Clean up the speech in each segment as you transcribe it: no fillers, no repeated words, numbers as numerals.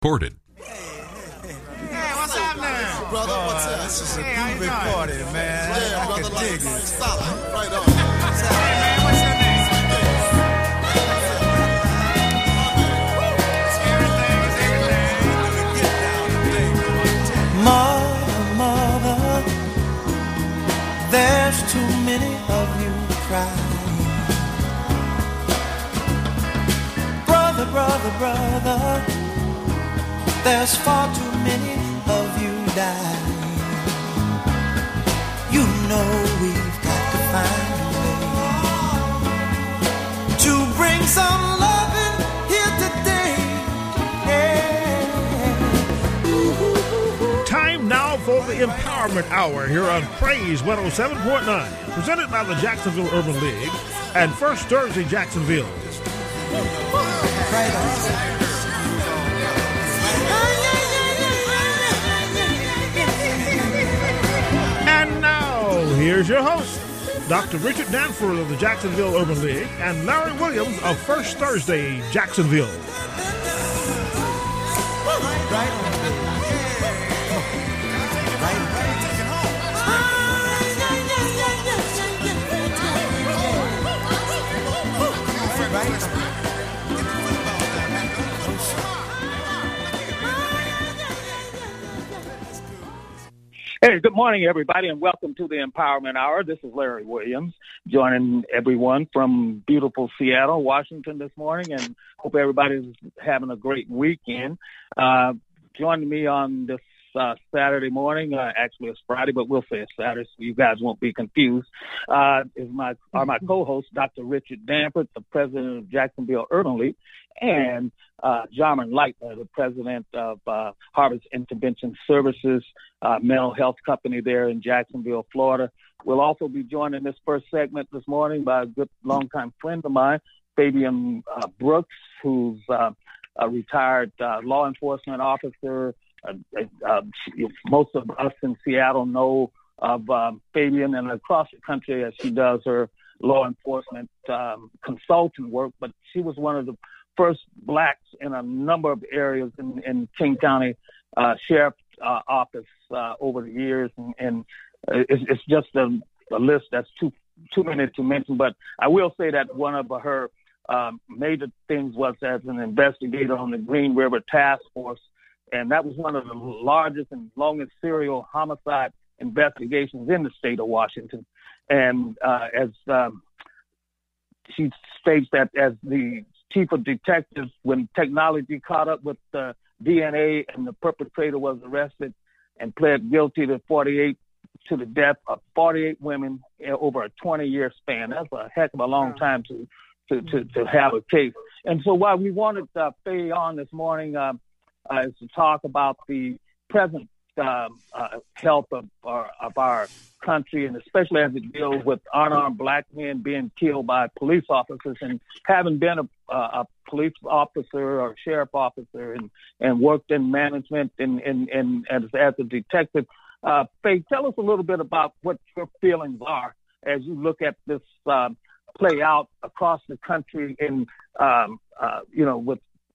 Recorded. Hey, what's happening? Brother, what's up? This is a groovy party, man. Yeah, brother, I can dig it. Solid. Right on. Hey, man, what's your name? Mother, there's too many of you crying. Brother, there's far too many of you dying. You know we've got to find a way to bring some loving here today. Yeah. Time now for the Empowerment Hour here on Praise 107.9, presented by the Jacksonville Urban League and First Thursday Jacksonville. Right on. And now, here's your host, Dr. Richard Danforth of the Jacksonville Urban League and Larry Williams of First Thursday Jacksonville. Right on. Hey, good morning, everybody, and welcome to the Empowerment Hour. This is Larry Williams, joining everyone from beautiful Seattle, Washington this morning, and hope everybody's having a great weekend. Joining me on this Saturday morning, actually it's Friday, but we'll say it's Saturday so you guys won't be confused, are my co-host, Dr. Richard Danforth, the president of Jacksonville Urban League, and Jarman Lightner, the president of Harvest Intervention Services, mental health company there in Jacksonville, Florida. We'll also be joined in this first segment this morning by a good longtime friend of mine, Fabian Brooks, who's a retired law enforcement officer. Most of us in Seattle know of Fabian and across the country as she does her law enforcement consultant work, but she was one of the first blacks in a number of areas in King County Sheriff's Office over the years, and it's just a list that's too many to mention. But I will say that one of her major things was as an investigator on the Green River Task Force, and that was one of the largest and longest serial homicide investigations in the state of Washington. And as she states that as the chief of detectives, when technology caught up with the DNA and the perpetrator was arrested and pled guilty to the death of 48 women over a 20-year span. That's a heck of a long time to have a case. And so what we wanted Faye on this morning is to talk about the present health of our country, and especially as it deals with unarmed black men being killed by police officers. And having been a police officer or sheriff officer and worked in management and as a detective, Faye, tell us a little bit about what your feelings are as you look at this play out across the country and with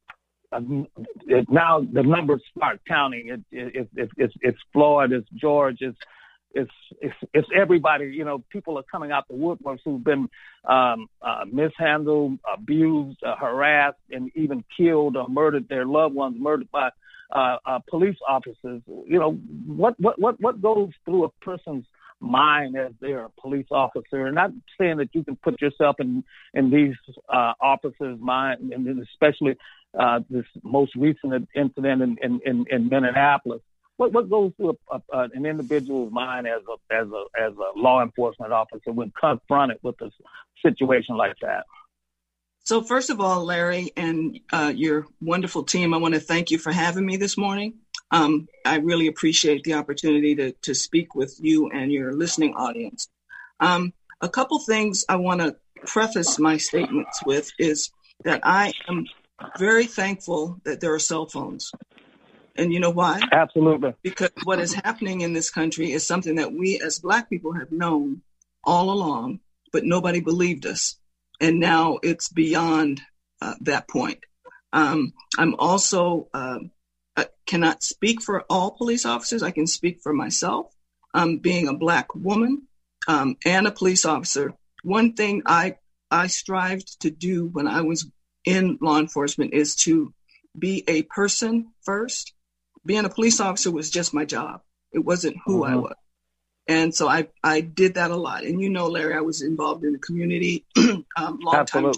now the numbers start counting. It's Florida, it's George, it's everybody. People are coming out the woodworks who've been mishandled, abused, harassed, and even killed or murdered. Their loved ones murdered by police officers. What goes through a person's mind as they're a police officer? And not saying that you can put yourself in these officers' mind, and especially this most recent incident in Minneapolis. What goes through an individual's mind as a law enforcement officer when confronted with a situation like that? So first of all, Larry and your wonderful team, I want to thank you for having me this morning. I really appreciate the opportunity to speak with you and your listening audience. A couple things I want to preface my statements with is that I am very thankful that there are cell phones. And you know why? Absolutely. Because what is happening in this country is something that we as Black people have known all along, but nobody believed us. And now it's beyond that point. I'm also cannot speak for all police officers. I can speak for myself. Being a Black woman and a police officer, one thing I strived to do when I was in law enforcement is to be a person first. Being a police officer was just my job. It wasn't who I was. And so I did that a lot. And Larry, I was involved in the community long time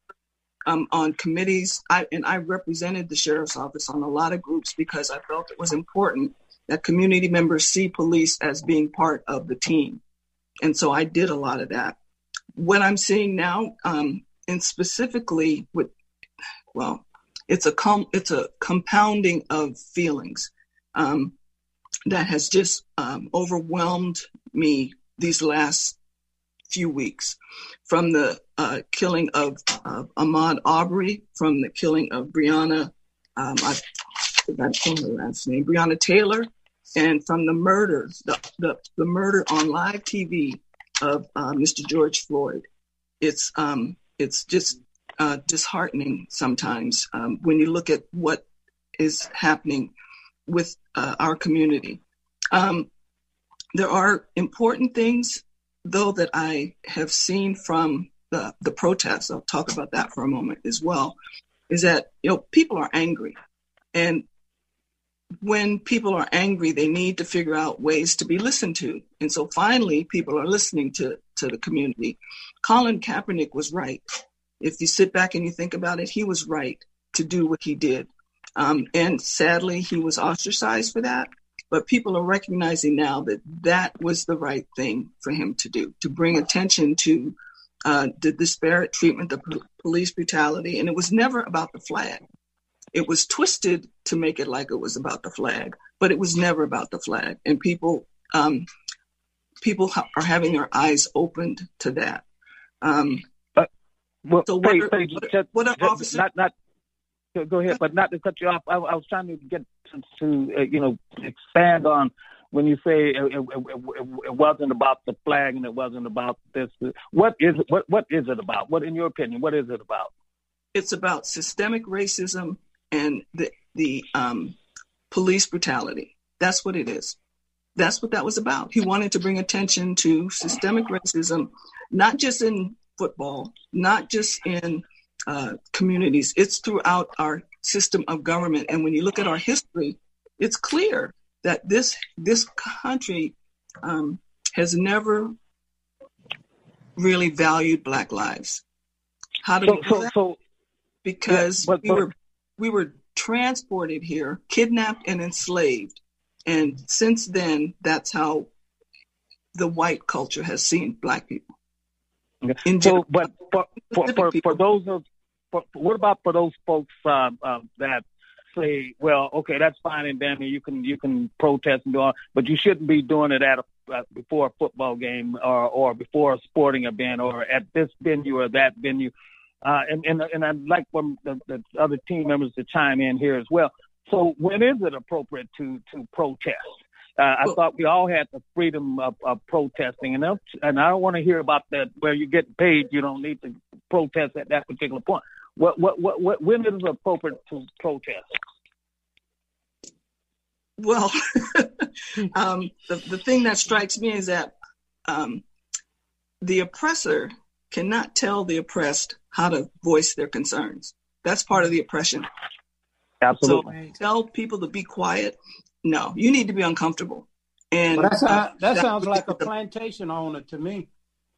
on committees. I represented the sheriff's office on a lot of groups because I felt it was important that community members see police as being part of the team. And so I did a lot of that. What I'm seeing now, and specifically it's a compounding of feelings that has just overwhelmed me these last few weeks, from the killing of Ahmaud Arbery, from the killing of Breonna, I forgot her last name, Breonna Taylor, and from the murder, the murder on live TV of Mr. George Floyd. It's just disheartening sometimes when you look at what is happening with our community. There are important things, though, that I have seen from the protests. I'll talk about that for a moment as well, is that, people are angry. And when people are angry, they need to figure out ways to be listened to. And so finally, people are listening to the community. Colin Kaepernick was right. If you sit back and you think about it, he was right to do what he did. And sadly, he was ostracized for that. But people are recognizing now that that was the right thing for him to do, to bring attention to the disparate treatment, the police brutality. And it was never about the flag. It was twisted to make it like it was about the flag, but it was never about the flag. And people are having their eyes opened to that. What are officers? Go ahead, but not to cut you off. I was trying to get to expand on when you say it wasn't about the flag and it wasn't about this. What is it about? What, in your opinion, what is it about? It's about systemic racism and the police brutality. That's what it is. That's what that was about. He wanted to bring attention to systemic racism, not just in football, not just in communities. It's throughout our system of government. And when you look at our history, it's clear that this country has never really valued Black lives. How do we do that? Because we were transported here, kidnapped and enslaved. And since then, that's how the white culture has seen Black people. Okay. But for those what about for those folks that say, well, okay, that's fine and dandy, you can protest and do all, but you shouldn't be doing it at before a football game or before a sporting event or at this venue or that venue. And I'd like for the other team members to chime in here as well. So when is it appropriate to protest? I thought we all had the freedom of protesting, and I don't want to hear about that where you get paid. You don't need to protest at that particular point. When is it appropriate to protest? Well, the thing that strikes me is that the oppressor cannot tell the oppressed how to voice their concerns. That's part of the oppression. Absolutely. So tell people to be quiet. No, you need to be uncomfortable. And that sounds like a plantation owner to me.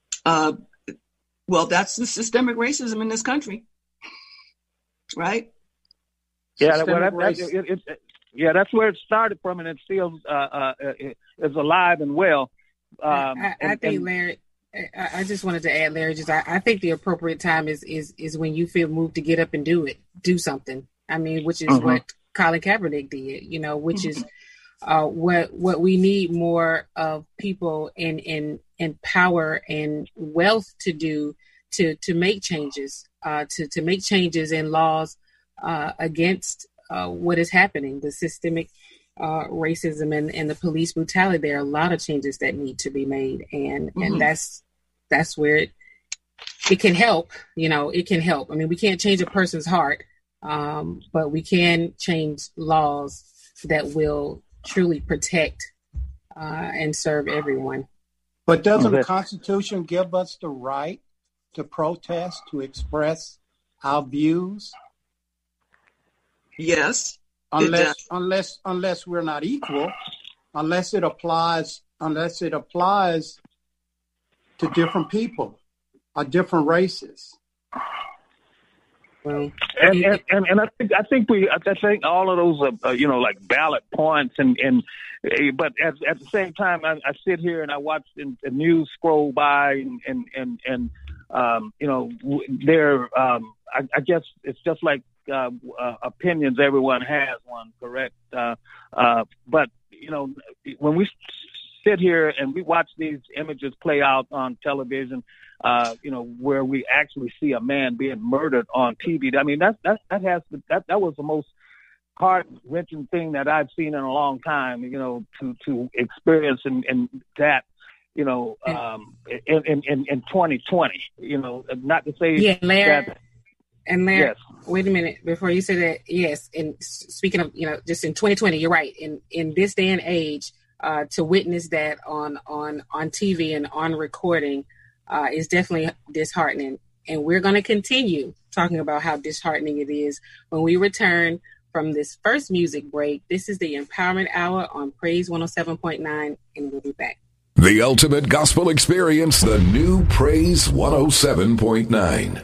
Well, that's the systemic racism in this country, right? Yeah, that's where it started from, and it still is alive and well. I think, Larry, I just wanted to add, Larry, I think the appropriate time is when you feel moved to get up and do something. I mean, which is what Colin Kaepernick did, which is what we need more of people in power and wealth to do to make changes, to make changes in laws against what is happening, the systemic racism and the police brutality. There are a lot of changes that need to be made, and that's where it can help. It can help. I mean, we can't change a person's heart, but we can change laws that will truly protect and serve everyone. But doesn't the Constitution give us the right to protest, to express our views? Yes. Unless we're not equal, unless it applies to different people or different races. Well, and I think all of those are like ballot points but at the same time I sit here and I watch the news scroll by and I guess it's just like opinions, everyone has one, correct? But when we sit here and we watch these images play out on television, where we actually see a man being murdered on TV. I mean, that was the most heart-wrenching thing that I've seen in a long time. To experience and that. In 2020. Not to say Larry. that. And Larry, yes. Wait a minute before you say that. Yes, and speaking of, just in 2020, you're right. In this day and age, to witness that on TV and on recording is definitely disheartening. And we're going to continue talking about how disheartening it is when we return from this first music break. This is the Empowerment Hour on Praise 107.9, and we'll be back. The ultimate gospel experience, the new Praise 107.9.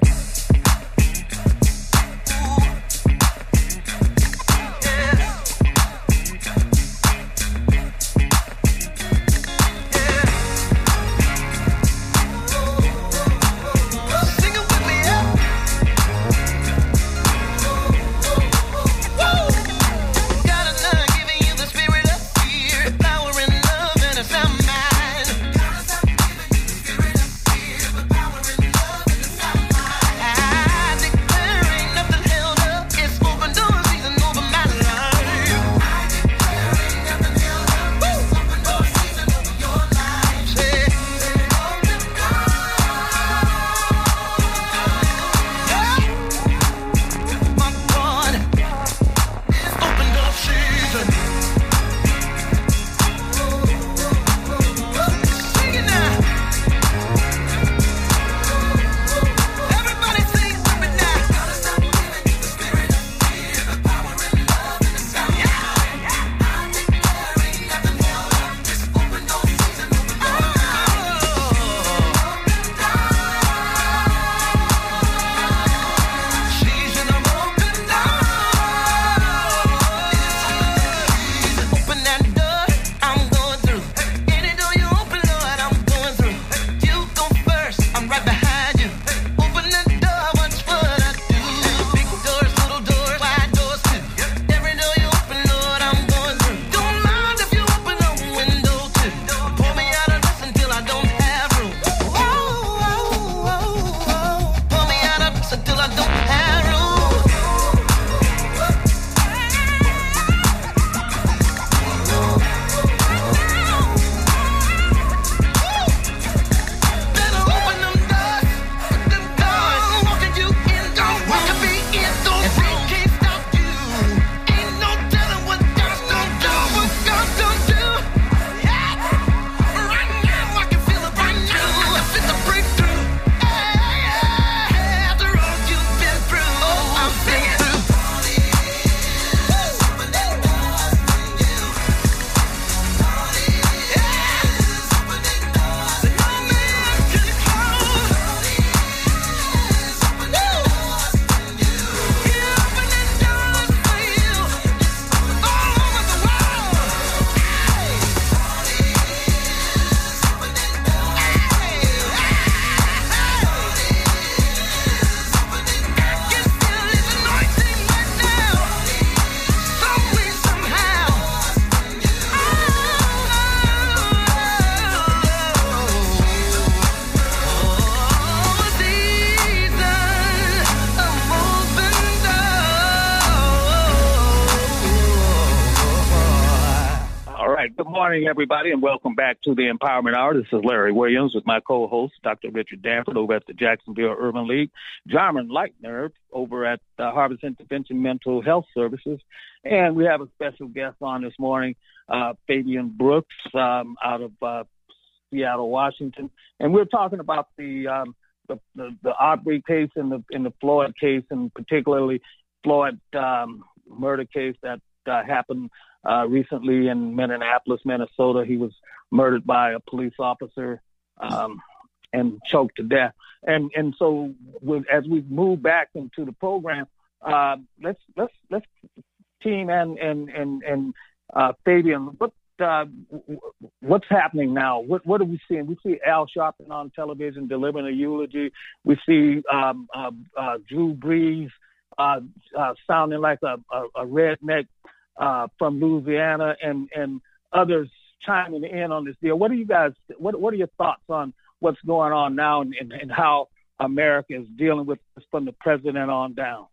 right. Good morning, everybody, and welcome back to the Empowerment Hour. This is Larry Williams with my co-host, Dr. Richard Danford, over at the Jacksonville Urban League, Jarman Leitner over at Harvest Intervention Mental Health Services, and we have a special guest on this morning, Fabian Brooks, out of Seattle, Washington, and we're talking about the Arbery case and the Floyd case, and particularly Floyd murder case that happened recently in Minneapolis, Minnesota. He was murdered by a police officer and choked to death. And so as we move back into the program, let's team and Fabian, what's happening now? What are we seeing? We see Al Sharpton on television delivering a eulogy. We see Drew Brees sounding like a redneck from Louisiana, and others chiming in on this deal. What are you guys? What are your thoughts on what's going on now and how America is dealing with this from the president on down?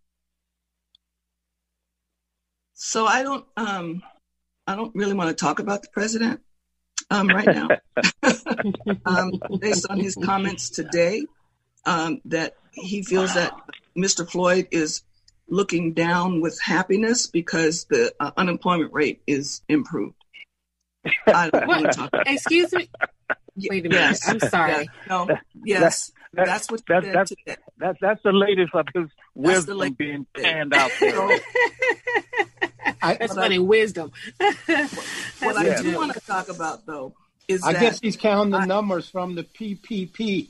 So I don't really want to talk about the president right now, based on his comments today, that he feels that Mr. Floyd is looking down with happiness because the unemployment rate is improved. I don't want to talk about Excuse me? Wait a minute. Yes. I'm sorry. Yeah. No. Yes. That's what he said today. That's the latest of his wisdom being panned out there. That's funny, wisdom. What I do want to talk about, though, is I guess he's counting the numbers from the PPP.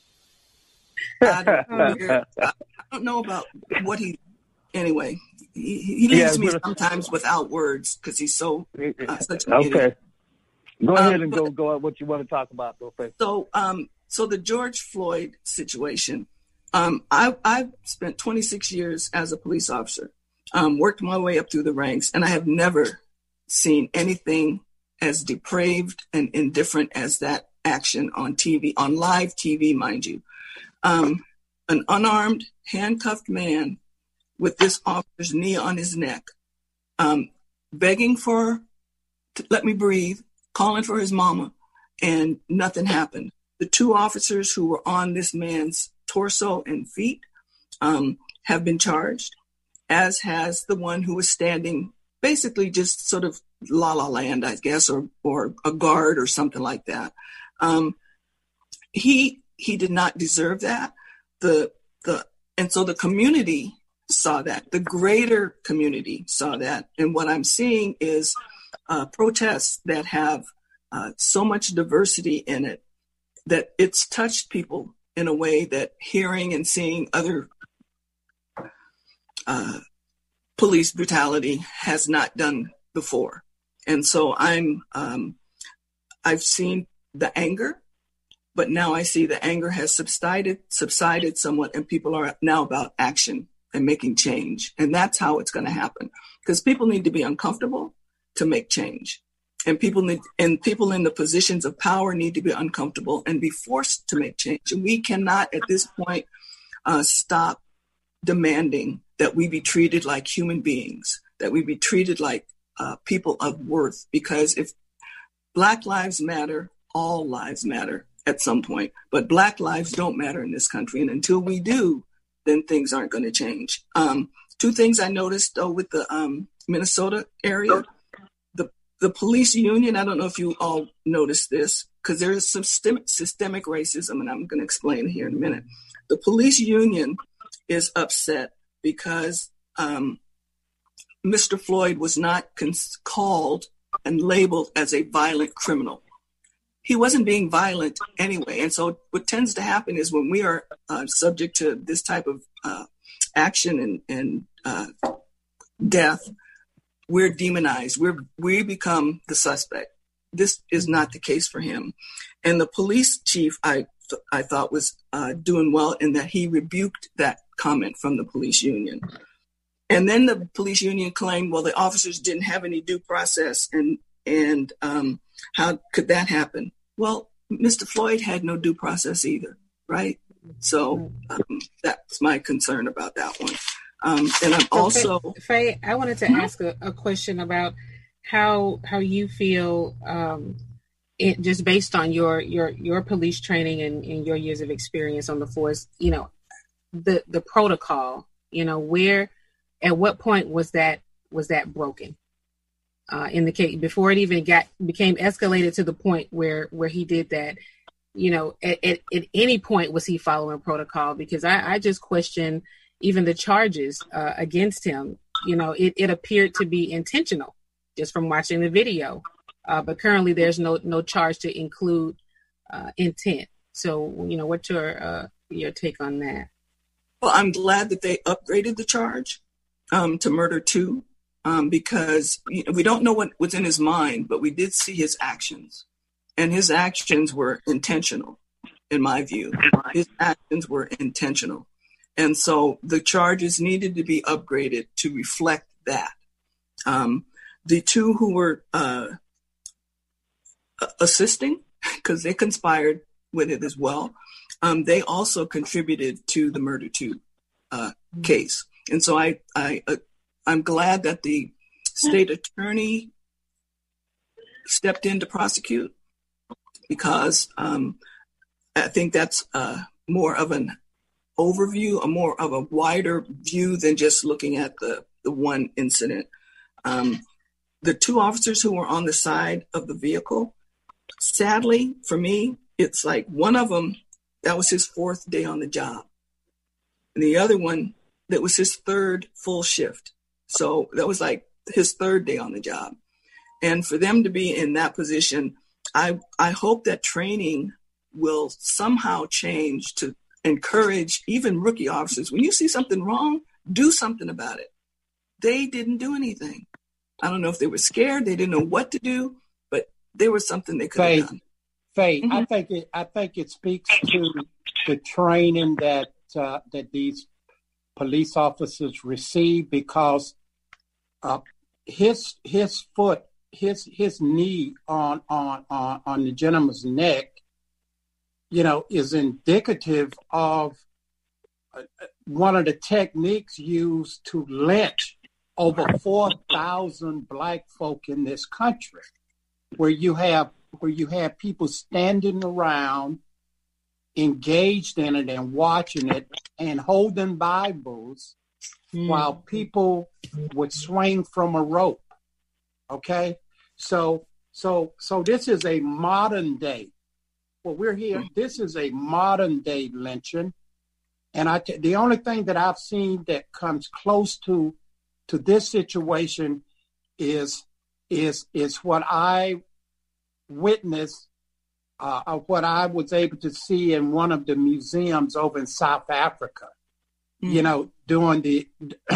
I don't know about what he. Anyway, he leaves me sometimes without words because he's so such an idiot. Go ahead and go what you want to talk about, though. So the George Floyd situation. I've spent 26 years as a police officer, worked my way up through the ranks, and I have never seen anything as depraved and indifferent as that action on TV, on live TV, mind you. An unarmed, handcuffed man with this officer's knee on his neck, begging let me breathe, calling for his mama, and nothing happened. The two officers who were on this man's torso and feet have been charged, as has the one who was standing basically just sort of la-la land, I guess, or a guard or something like that. He did not deserve that. And so the community saw that. The greater community saw that. And what I'm seeing is protests that have so much diversity in it that it's touched people in a way that hearing and seeing other police brutality has not done before. And so I've seen the anger, but now I see the anger has subsided somewhat, and people are now about action and making change. And that's how it's going to happen, because people need to be uncomfortable to make change. And people in the positions of power need to be uncomfortable and be forced to make change. And we cannot at this point stop demanding that we be treated like human beings, that we be treated like people of worth, because if Black lives matter, all lives matter at some point, but Black lives don't matter in this country. And until we do, then things aren't going to change. Two things I noticed, though, with the Minnesota area, the police union, I don't know if you all noticed this, because there is some systemic racism, and I'm going to explain here in a minute. The police union is upset because Mr. Floyd was not called and labeled as a violent criminal. He wasn't being violent anyway. And so what tends to happen is when we are subject to this type of action and death, we're demonized. We become the suspect. This is not the case for him. And the police chief, I thought was doing well in that he rebuked that comment from the police union. And then the police union claimed, well, the officers didn't have any due process, and how could that happen? Well, Mr. Floyd had no due process either, right? So that's my concern about that one. And I'm also... Faye, I wanted to ask a question about how you feel, just based on your police training and your years of experience on the force, the protocol, where, at what point was that broken in the case before it even became escalated to the point where he did that? At any point was he following protocol? Because I just question even the charges against him. It appeared to be intentional just from watching the video. But currently there's no charge to include intent. So, what's your take on that? Well, I'm glad that they upgraded the charge to murder 2, because we don't know what was in his mind, but we did see his actions. And his actions were intentional, in my view. His actions were intentional. And so the charges needed to be upgraded to reflect that. The 2 who were assisting, because they conspired with it as well, they also contributed to the murder 2 case. And so I'm glad that the state attorney stepped in to prosecute, because I think that's more of an overview, more of a wider view than just looking at the one incident. The 2 officers who were on the side of the vehicle, sadly for me, it's like one of them, that was his 4th day on the job. And the other one, that was his 3rd full shift. So that was like his 3rd day on the job. And for them to be in that position, I hope that training will somehow change to encourage even rookie officers. When you see something wrong, do something about it. They didn't do anything. I don't know if they were scared, they didn't know what to do, but there was something they could have done. Faith, I think it speaks to the training that these police officers receive, because his knee on the gentleman's neck, is indicative of one of the techniques used to lynch over 4,000 Black folk in this country, where you have people standing around, engaged in it and watching it and holding Bibles while people would swing from a rope. Okay, so this is a modern day. Well, we're here. This is a modern day lynching, and the only thing that I've seen that comes close to this situation is what I witnessed, what I was able to see in one of the museums over in South Africa. During the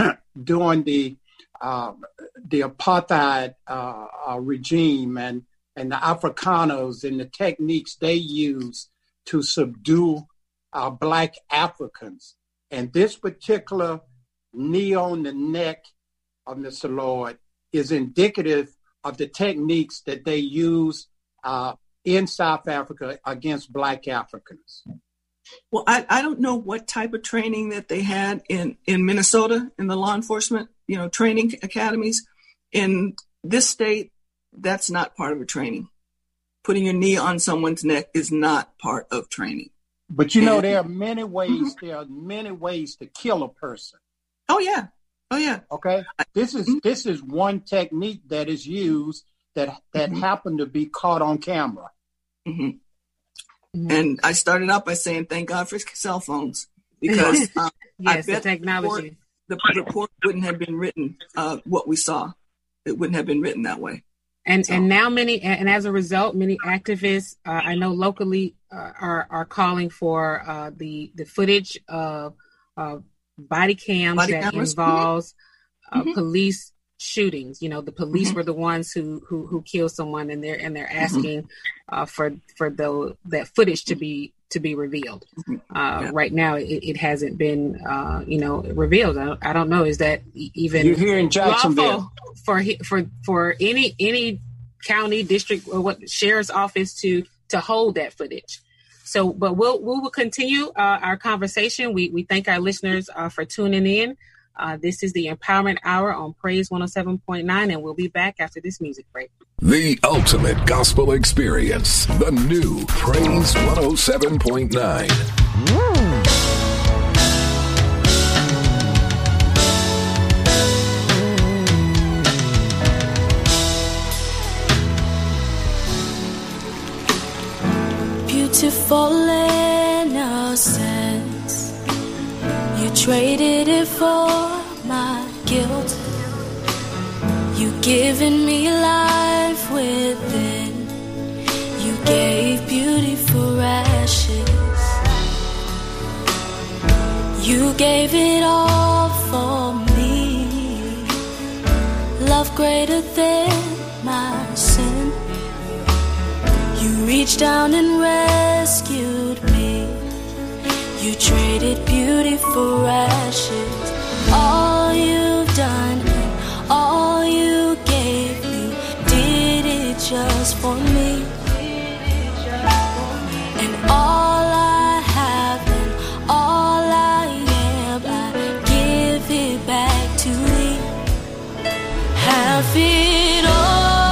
apartheid regime and the Afrikaners and the techniques they use to subdue Black Africans. And this particular knee on the neck of Mr. Lord is indicative of the techniques that they use in South Africa against Black Africans. Well, I don't know what type of training that they had in Minnesota in the law enforcement, training academies. In this state, that's not part of a training. Putting your knee on someone's neck is not part of training. But there are many ways. There are many ways to kill a person. Oh yeah. Okay. This is one technique that is used that happened to be caught on camera. Mm-hmm. And I started out by saying, thank God for cell phones, because yes, I bet the technology. The report wouldn't have been written what we saw. It wouldn't have been written that way. And now as a result, many activists I know locally are calling for the footage of body cameras that involves police shootings. The police were the ones who killed someone, and they're asking for that footage to be revealed. Right now, it hasn't been revealed. I don't know. Is that even you're here in Jacksonville for any county, district, or what sheriff's office to hold that footage? So, but we will continue our conversation. We thank our listeners for tuning in. This is the Empowerment Hour on Praise 107.9, and we'll be back after this music break. The ultimate gospel experience. The new Praise 107.9. Beautiful innocence, you traded it for my guilt. You given me life within. You gave beauty for ashes. You gave it all for me. Love greater than my sin. You reached down and rescued me. You traded beauty for ashes. All you've done and all you gave me, did it just for me. And all I have and all I am, I give it back to thee. Have it all.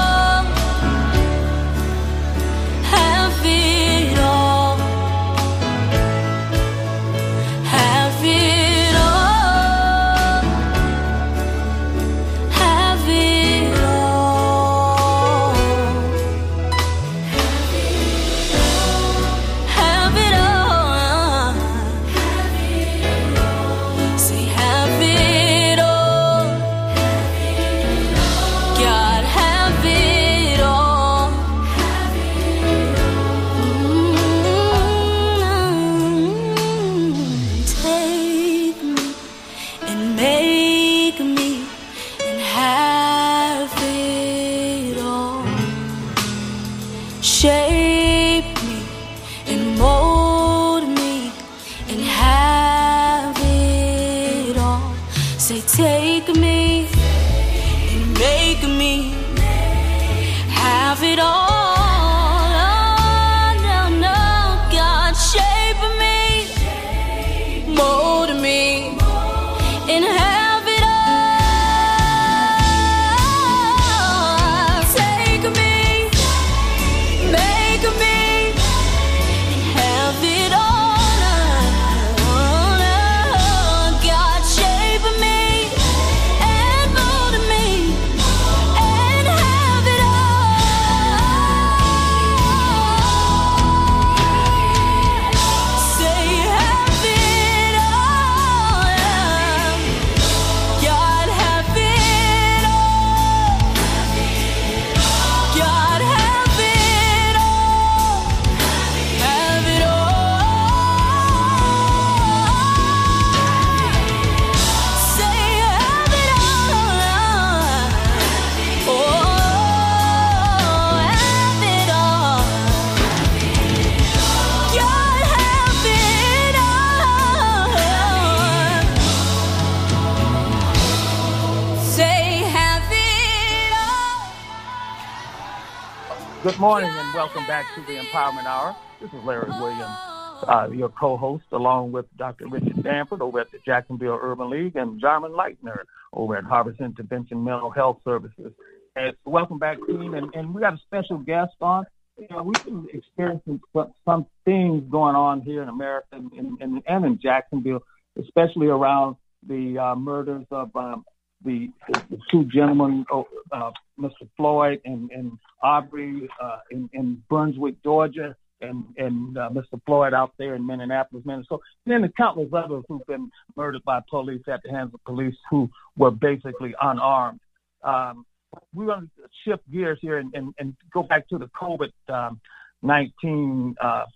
Good morning and welcome back to the Empowerment Hour. This is Larry Williams, your co-host, along with Dr. Richard Danford over at the Jacksonville Urban League and Jarman Leitner over at Harvest Intervention Mental Health Services. And welcome back, team. And we got a special guest on. You know, we've been experiencing some things going on here in America and in Jacksonville, especially around the murders of the two gentlemen, Mr. Floyd and Aubrey in Brunswick, Georgia, and Mr. Floyd out there in Minneapolis, Minnesota, and then the countless others who've been murdered by police at the hands of police who were basically unarmed. We're going to shift gears here and go back to the COVID-19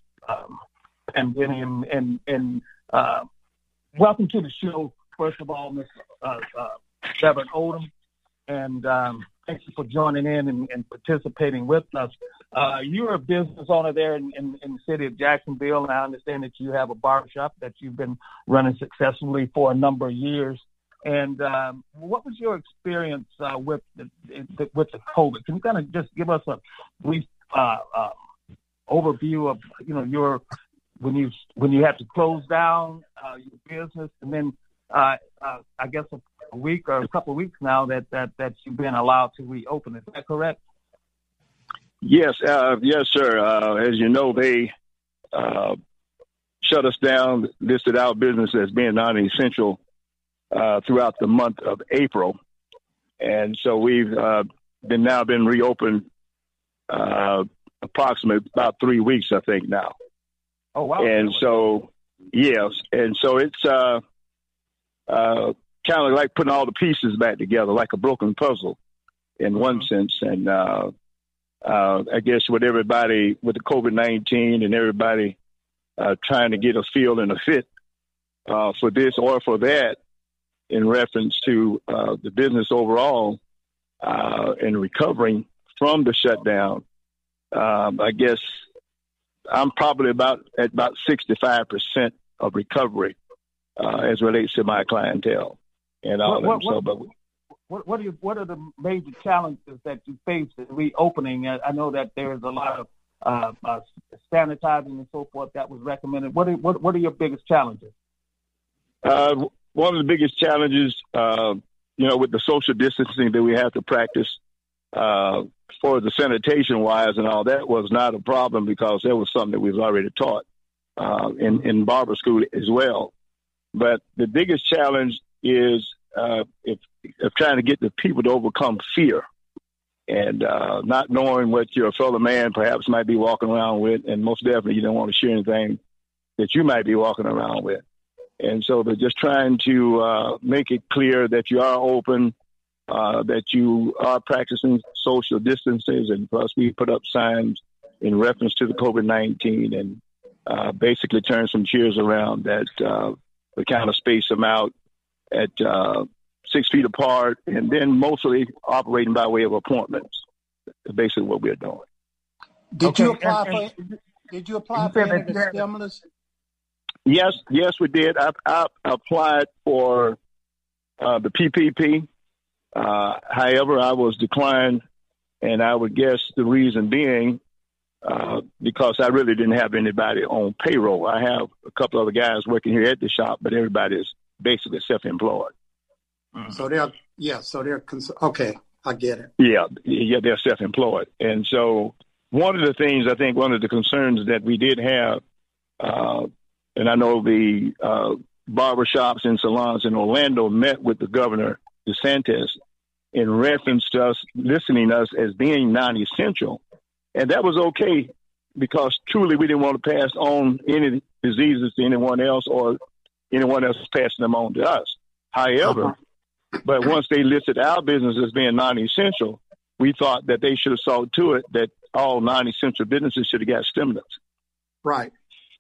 pandemic and welcome to the show, first of all, Ms. Reverend Odom, and thank you for joining in and participating with us. You're a business owner there in the city of Jacksonville, and I understand that you have a barbershop that you've been running successfully for a number of years. And what was your experience with the COVID? Can you kind of just give us a brief overview of your when you had to close down your business, and then I guess a week or a couple of weeks now that you've been allowed to reopen. Is that correct? Yes, yes, sir. As you know, they shut us down, listed our business as being non-essential throughout the month of April. And so we've been reopened approximately about 3 weeks, I think, now. Oh, wow. And so, yes. And so it's kind of like putting all the pieces back together, like a broken puzzle in one sense. And I guess with everybody, with the COVID-19 and everybody trying to get a feel and a fit for this or for that in reference to the business overall and recovering from the shutdown, I guess I'm probably at about 65% of recovery as relates to my clientele and all of them. What are the major challenges that you face in reopening? I know that there is a lot of sanitizing and so forth that was recommended. What are your biggest challenges? One of the biggest challenges, with the social distancing that we have to practice for the sanitation wise and all that was not a problem because that was something that we've already taught in barber school as well. But the biggest challenge is of trying to get the people to overcome fear and not knowing what your fellow man perhaps might be walking around with. And most definitely you don't want to share anything that you might be walking around with. And so they're just trying to make it clear that you are open, that you are practicing social distances, and plus we put up signs in reference to the COVID-19 and basically turn some chairs around that we kind of space them out at 6 feet apart, and then mostly operating by way of appointments. That's basically what we're doing. Did you apply for any of the stimulus? Yes, we did. I applied for the PPP. However, I was declined, and I would guess the reason being because I really didn't have anybody on payroll. I have a couple other guys working here at the shop, but everybody is basically self-employed. So okay, I get it. Yeah, they're self-employed. And so one of the things, I think one of the concerns that we did have, and I know the barbershops and salons in Orlando met with the governor, DeSantis, in reference to us listing us as being non-essential. And that was okay because truly we didn't want to pass on any diseases to anyone else or anyone else passing them on to us. However, but once they listed our business as being non-essential, we thought that they should have saw to it that all non-essential businesses should have got stimulus. Right.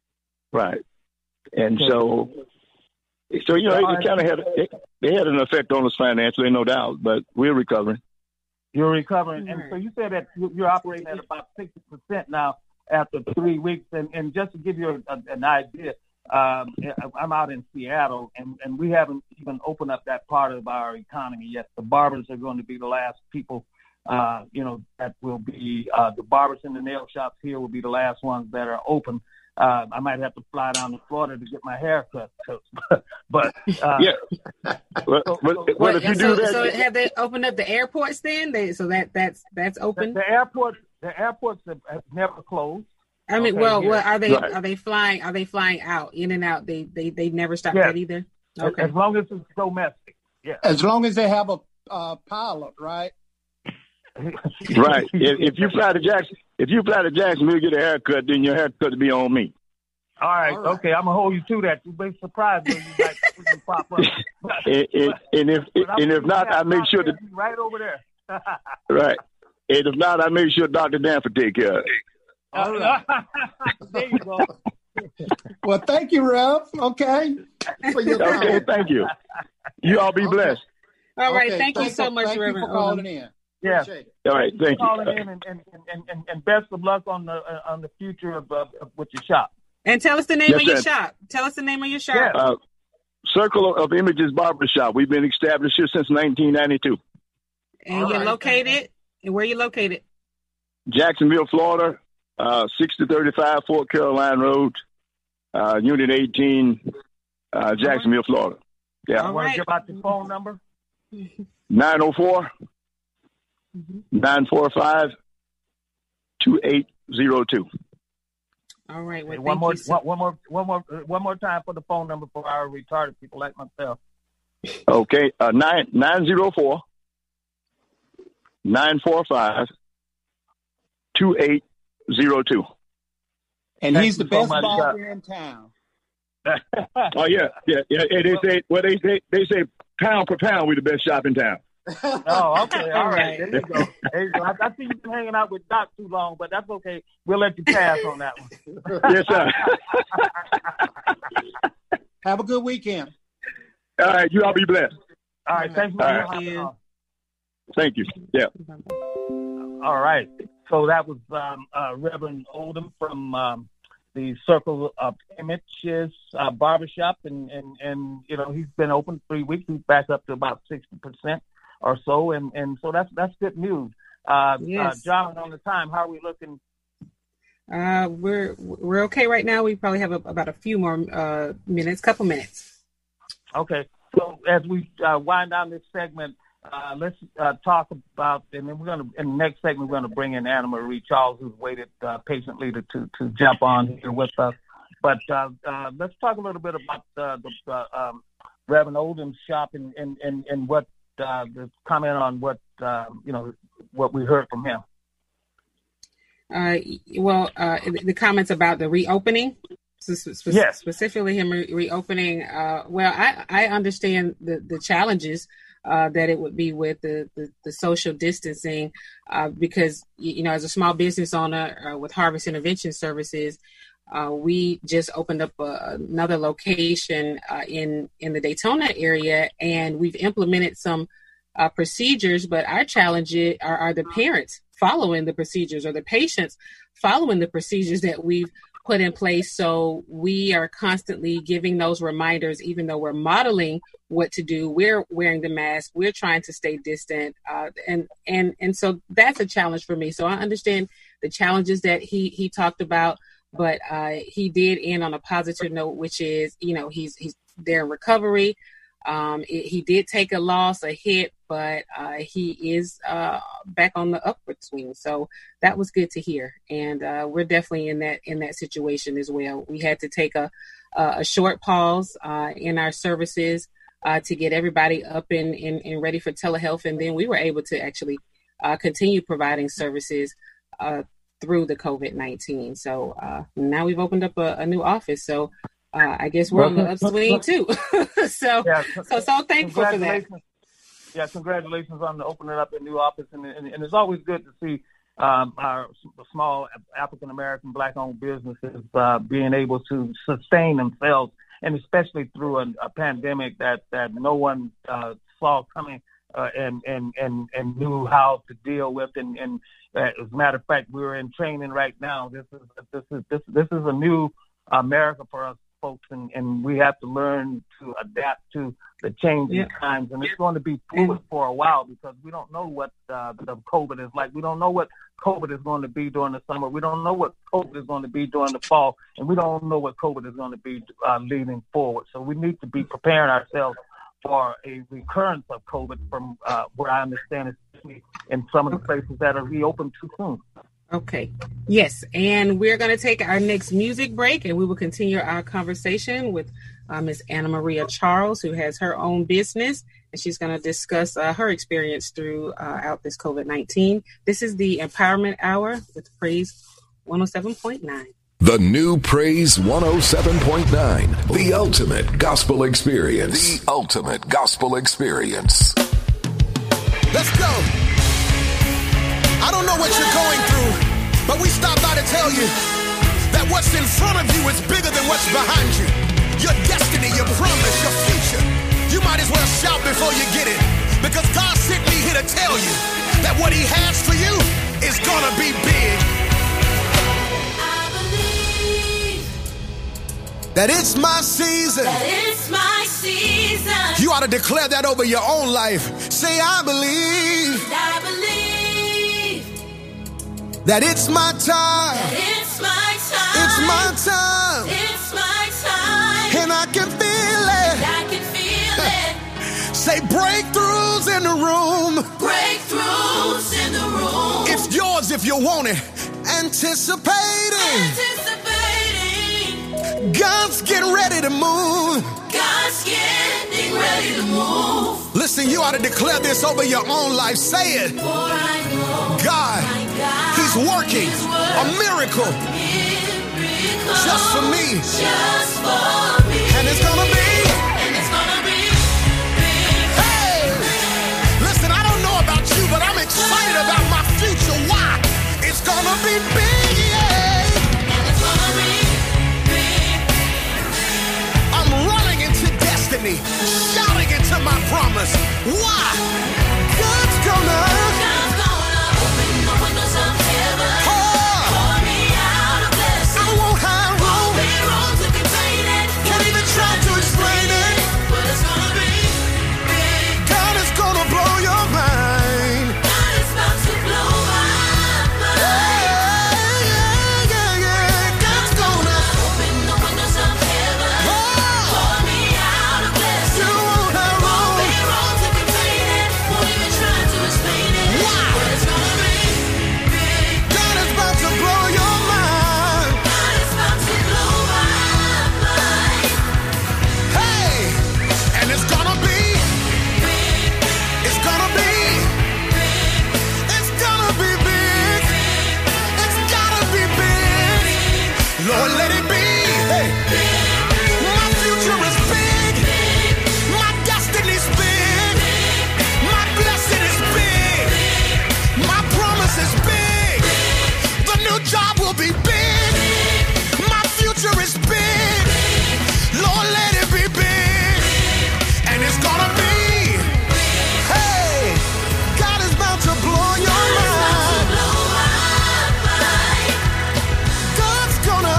And so it kind of they had an effect on us financially, no doubt, but we're recovering. You're recovering. And so you said that you're operating at about 60% now after 3 weeks. And just to give you an idea, I'm out in Seattle, and we haven't even opened up that part of our economy yet. The barbers are going to be the last people, that will be the barbers in the nail shops here will be the last ones that are open. I might have to fly down to Florida to get my hair cut. But yeah. Well, if you do that, so have they opened up the airports then? That's open. The airports have never closed. I mean, are they flying? Are they flying out, in and out? They never stop that either. Okay. As long as it's domestic. Yeah. As long as they have a pilot, right? Right. If you fly to Jacksonville, get a haircut, then your haircut will be on me. All right. Okay, I'm gonna hold you to that. You'll be surprised when you might pop up. And if not, I make sure that right over there. Right. And if not, I make sure Dr. Danforth take care of it. All right. There you go. Well, thank you, Rev. Okay. Okay, thank you. You all be blessed. All right. Thank you so much, Reverend. Thank you for calling in. Yeah. All right. Thank you. Calling in and best of luck on the future of with your shop. And tell us the name of your shop. Tell us the name of your shop. Yeah. Circle of Images Barbershop. We've been established here since 1992. And you're located? And where are you located? Jacksonville, Florida, 6035 Fort Caroline Road, Unit 18, Jacksonville, Florida. Yeah. You want to give out the phone number? 904-945-2802. All right. Well, one more time for the phone number for our retarded people like myself. Okay. 904-945-2802. And he's the best much, barber in town. Oh yeah. They say pound per pound, we're the best shop in town. Oh, okay. All right. There you go. I see you've been hanging out with Doc too long, but that's okay. We'll let you pass on that one. Yes, sir. Have a good weekend. All right. You all be blessed. All right. Thank you. Thank you. Yeah. All right. So that was Reverend Oldham from the Circle of Images barbershop, and you know, he's been open 3 weeks. He's back up to about 60% or so, and so that's good news. Yes. John, on the time, how are we looking? We're okay right now. We probably have about a few more couple minutes. Okay. So as we wind down this segment, let's talk about, and then in the next segment, we're going to bring in Anna Marie Charles, who's waited patiently to jump on here with us. But let's talk a little bit about the Reverend Oldham's shop and what the comment on what we heard from him. The comments about the reopening. Yes. Specifically him reopening. I understand the challenges that it would be with the social distancing because, you know, as a small business owner with Harvest Intervention Services, we just opened up another location in the Daytona area, and we've implemented some procedures, but our challenge are the parents following the procedures or the patients following the procedures that we've put in place. So we are constantly giving those reminders, even though we're modeling what to do. We're wearing the mask. We're trying to stay distant. And so that's a challenge for me. So I understand the challenges that he talked about, but he did end on a positive note, which is, you know, he's there in recovery. He did take a loss, a hit, but he is back on the upward swing. So that was good to hear. And we're definitely in that situation as well. We had to take a short pause in our services to get everybody up and ready for telehealth. And then we were able to actually continue providing services through the COVID-19. So now we've opened up a new office. So I guess we're on the upswing too. so thankful for that. Yeah, congratulations on the opening up a new office, and it's always good to see our small African American Black-owned businesses being able to sustain themselves, and especially through a pandemic that no one saw coming and knew how to deal with. And as a matter of fact, we're in training right now. This is a new America for us folks, and we have to learn to adapt to the changing times, and it's going to be fluid for a while because we don't know what the COVID is like. We don't know what COVID is going to be during the summer. We don't know what COVID is going to be during the fall, and we don't know what COVID is going to be leading forward. So we need to be preparing ourselves for a recurrence of COVID from where I understand, especially in some of the places that are reopened too soon. Okay. Yes. And we're going to take our next music break, and we will continue our conversation with Ms. Anna Maria Charles, who has her own business, and she's going to discuss her experience throughout this COVID-19. This is the Empowerment Hour with Praise 107.9. The new Praise 107.9, the ultimate gospel experience. The ultimate gospel experience. Let's go. I don't know what you're going through, but we stopped by to tell you that what's in front of you is bigger than what's behind you. Your destiny, your promise, your future. You might as well shout before you get it, because God sent me here to tell you that what he has for you is gonna be big. I believe that it's my season. That it's my season. You ought to declare that over your own life. Say, I believe. I believe that it's my time. That it's my time. It's my time. It's my time. And I can feel it. I can feel it. Say breakthroughs in the room. Breakthroughs in the room. It's yours if you want it. Anticipating. God's getting ready to move. God's getting ready to move. Listen, you ought to declare this over your own life. Say it. For I know God, He's working a miracle just for me. Just for me. And it's gonna be. Hey, listen, I don't know about you, but I'm excited about my future. Why? It's gonna be big, yeah. And it's gonna be big. I'm running into destiny, shouting into my promise. Why? God's gonna open the windows of heaven. Pour me out a blessing. I won't have room. Won't be room to contain it. Can't even try to explain it. But it's gonna be big. God is gonna blow your mind. God is about to blow my mind. Yeah. God's gonna open the windows of heaven. Pour me out a blessing. You won't have room. Won't be room to contain it. Won't even try to explain it. Why? But it's gonna be big. God is about to blow your mind. God is about to blow my mind. Hey, and it's gonna be. It's gonna be. It's gonna be big. It's gotta be big. Lord, let it be. Hey. My future is big. My destiny's big. My blessing is big. My promise is big. The new job will be big. My future is big. Lord, let it be big. And it's gonna be. Hey, God is about to blow your mind. Blow my mind. God's gonna.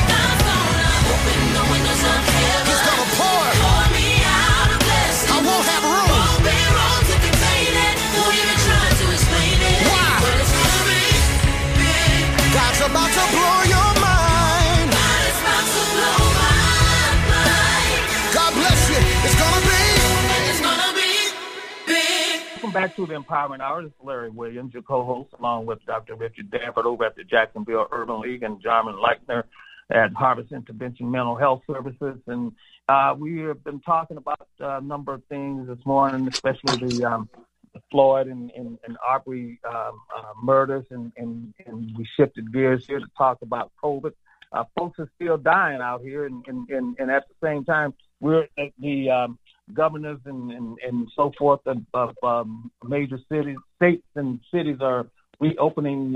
Open the windows of heaven. He's gonna pour. Pour me out a blessing. I won't have room. Won't be room to contain it. Won't even try to explain it. Why? But it's gonna be big. God's about to blow your mind. God is about to blow my mind. God bless you. It's gonna be. It's gonna be big. Welcome back to the Empowerment Hour. This is Larry Williams, your co-host, along with Dr. Richard Danford over at the Jacksonville Urban League and Jarman Leichner at Harvest Intervention Mental Health Services. And we have been talking about a number of things this morning, especially the Floyd and Arbery murders, and we shifted gears here to talk about COVID. Folks are still dying out here, and at the same time, we're at the governors and so forth of major cities, states and cities are reopening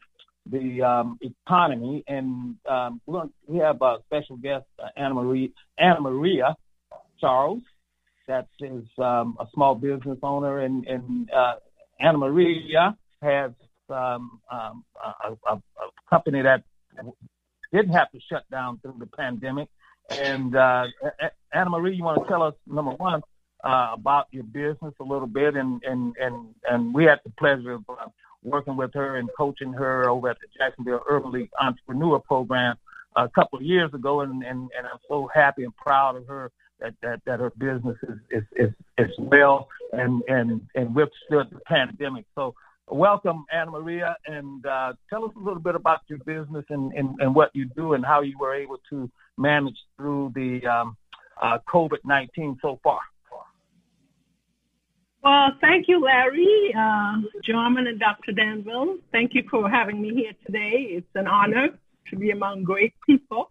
the economy, and we have a special guest, Anna Maria Charles. That is a small business owner, and Anna Maria has a company that didn't have to shut down through the pandemic. And Anna Maria, you want to tell us, number one, about your business a little bit, and we had the pleasure of working with her and coaching her over at the Jacksonville Urban League Entrepreneur Program a couple of years ago, and I'm so happy and proud of her that her business is well and withstood the pandemic. So welcome, Anna Maria, and tell us a little bit about your business and what you do and how you were able to manage through the COVID-19 so far. Well, thank you, Larry, Jarman, and Dr. Danville. Thank you for having me here today. It's an honor to be among great people.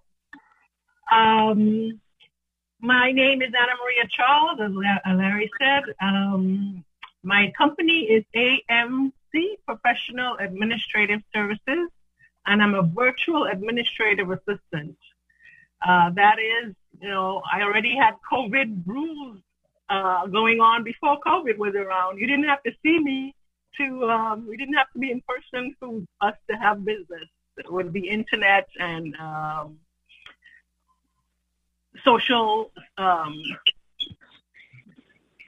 My name is Anna Maria Charles, as Larry said. My company is AMC, Professional Administrative Services, and I'm a virtual administrative assistant. That is, I already had COVID rules going on before COVID was around. You didn't have to see me we didn't have to be in person for us to have business. With the internet and social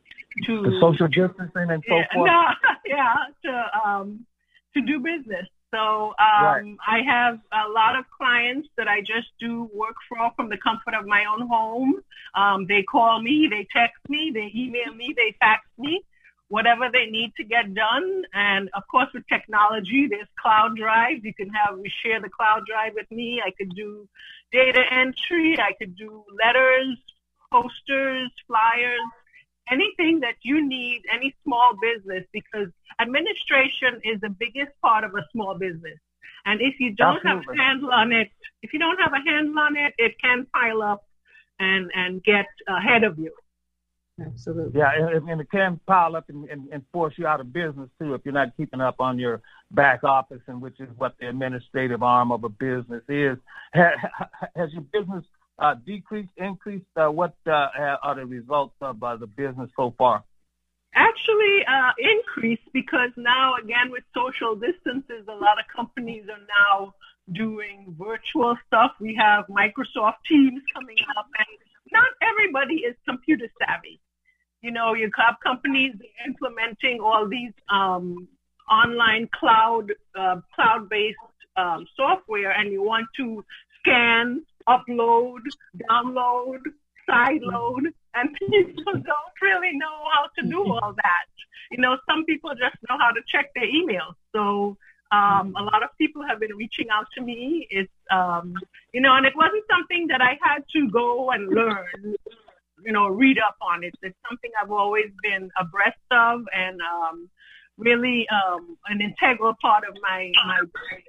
the social distancing and so forth. To do business. So Right. I have a lot of clients that I just do work for from the comfort of my own home. They call me, they text me, they email me, they fax me, whatever they need to get done. And of course, with technology, there's cloud drives. You can we share the cloud drive with me. I could do data entry. I could do letters, posters, flyers, anything that you need, any small business, because administration is the biggest part of a small business. And if you don't have a handle on it, it can pile up and get ahead of you. Absolutely. Yeah, and it can pile up and force you out of business, too, if you're not keeping up on your back office, and which is what the administrative arm of a business is. Has your business decreased, increased? What are the results of the business so far? Actually, increased, because now, again, with social distances, a lot of companies are now doing virtual stuff. We have Microsoft Teams coming up, and not everybody is computer savvy. You know, you have companies implementing all these online cloud-based software, and you want to scan, upload, download, sideload, and people don't really know how to do all that. You know, some people just know how to check their emails. So a lot of people have been reaching out to me. It's, you know, and it wasn't something that I had to go and learn, you know, read up on it. It's something I've always been abreast of, and really an integral part of my business.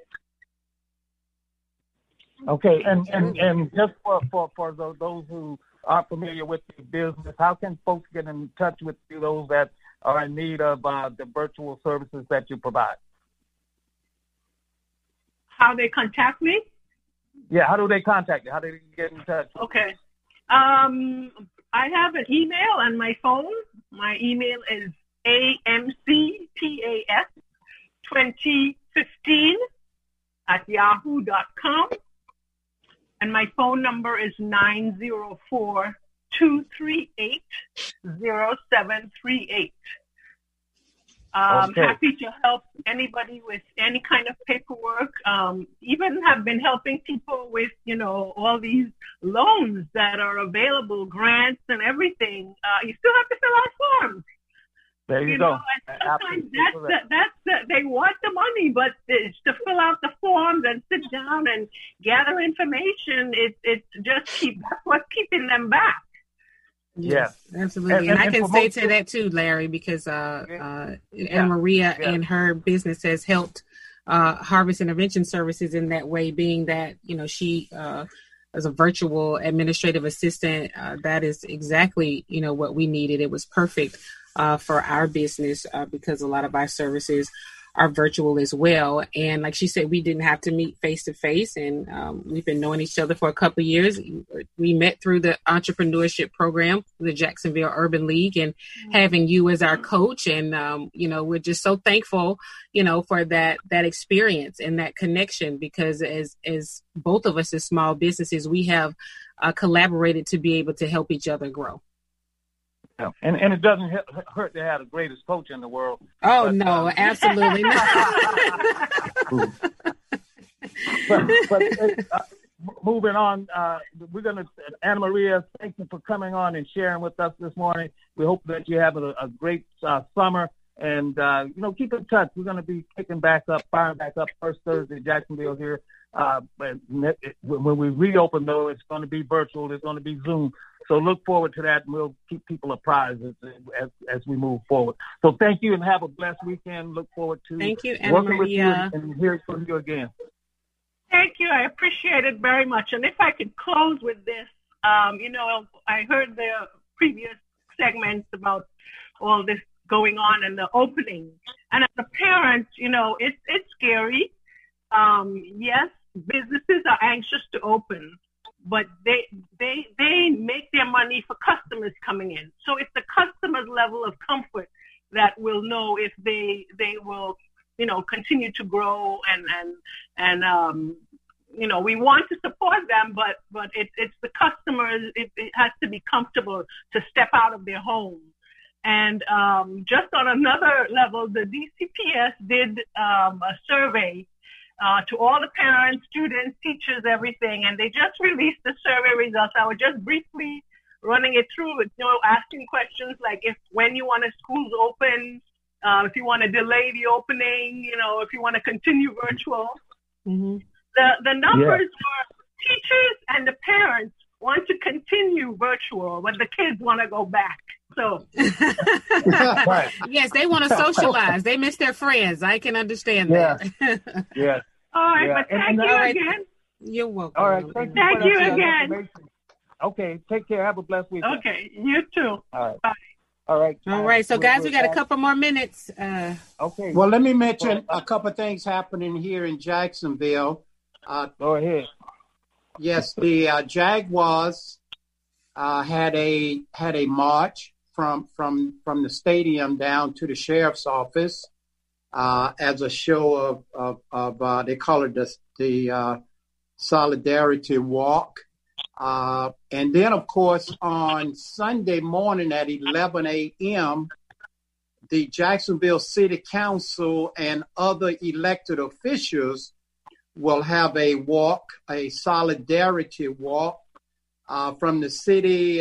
Okay, and just for those who aren't familiar with the business, how can folks get in touch with you, those that are in need of the virtual services that you provide? How they contact me? Yeah, how do they contact you? How do they get in touch? Okay. I have an email on my phone. My email is amcpas2015@yahoo.com. And my phone number is 904-238-0738. Okay. Happy to help anybody with any kind of paperwork. Even have been helping people with, you know, all these loans that are available, grants and everything. You still have to fill out forms. There you go. Know, and sometimes they want the money, but it's to fill out the forms and sit down and gather information, it's just that's what's keeping them back. Yes, absolutely. And I can say to that too, Larry, because Anna Maria and her business has helped Harvest Intervention Services in that way, being that, you know, she as a virtual administrative assistant, that is exactly, you know, what we needed. It was perfect for our business because a lot of our services are virtual as well. And like she said, we didn't have to meet face to face, and we've been knowing each other for a couple of years. We met through the entrepreneurship program, the Jacksonville Urban League, and having you as our coach. And, you know, we're just so thankful, you know, for that experience and that connection, because as both of us as small businesses, we have collaborated to be able to help each other grow. Yeah. And it doesn't hurt to have the greatest coach in the world. Oh, no, absolutely not. but moving on, we're going to, Anna Maria, thank you for coming on and sharing with us this morning. We hope that you have a great summer, and, you know, keep in touch. We're going to be firing back up first Thursday, Jacksonville here. When we reopen, though, it's going to be virtual. It's going to be Zoom. So look forward to that, and we'll keep people apprised as we move forward. So thank you, and have a blessed weekend. Look forward to working with you and hearing from you again. Thank you. I appreciate it very much. And if I could close with this, you know, I heard the previous segments about all this going on and the opening. And as a parent, you know, it's scary. Yes, businesses are anxious to open, but they make their money for customers coming in. So it's the customer's level of comfort that will know if they will, you know, continue to grow and you know, we want to support them, but it's the customers. It has to be comfortable to step out of their home. And just on another level, the DCPS did a survey, to all the parents, students, teachers, everything. And they just released the survey results. I was just briefly running it through, asking questions like when you want schools open, if you want to delay the opening, if you want to continue virtual. Mm-hmm. The numbers were teachers and the parents want to continue virtual, but the kids want to go back. So, Right. Yes, they want to socialize. They miss their friends. I can understand that. Yes. all right, Yeah. but thank you again. You're welcome. All right. Thank you. Thank for you that again. information. Okay. Take care. Have a blessed weekend. Okay, you too. All right. Bye. All right. All right. So, guys, we got a couple more minutes. Okay. Well, let me mention a couple of things happening here in Jacksonville. Go ahead. Yes, the Jaguars had a march from the stadium down to the sheriff's office as a show of they call it the Solidarity Walk. And then, of course, on Sunday morning at 11 a.m., the Jacksonville City Council and other elected officials will have a walk, a solidarity walk from city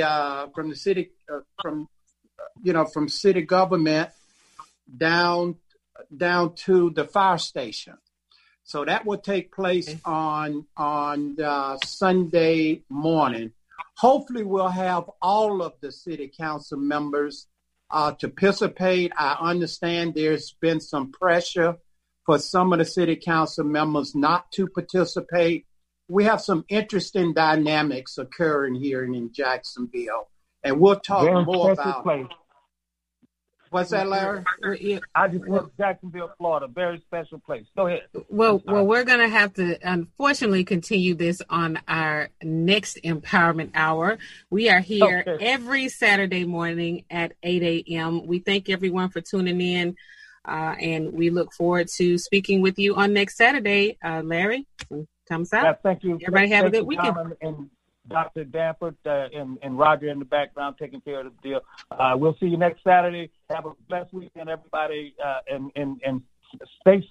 government down to the fire station. So that will take place on Sunday morning. Hopefully, we'll have all of the city council members to participate. I understand there's been some pressure for some of the city council members not to participate. We have some interesting dynamics occurring here in Jacksonville, and we'll talk more about it. What's that, Larry? I just went to Jacksonville, Florida. Very special place. Go ahead. Well, we're going to have to, unfortunately, continue this on our next Empowerment Hour. We are here every Saturday morning at 8 a.m. We thank everyone for tuning in, and we look forward to speaking with you on next Saturday. Larry, thumbs up. Yeah, thank you. Everybody have a good weekend. And Dr. Danforth and Roger in the background taking care of the deal. We'll see you next Saturday. Have a blessed weekend, everybody, and stay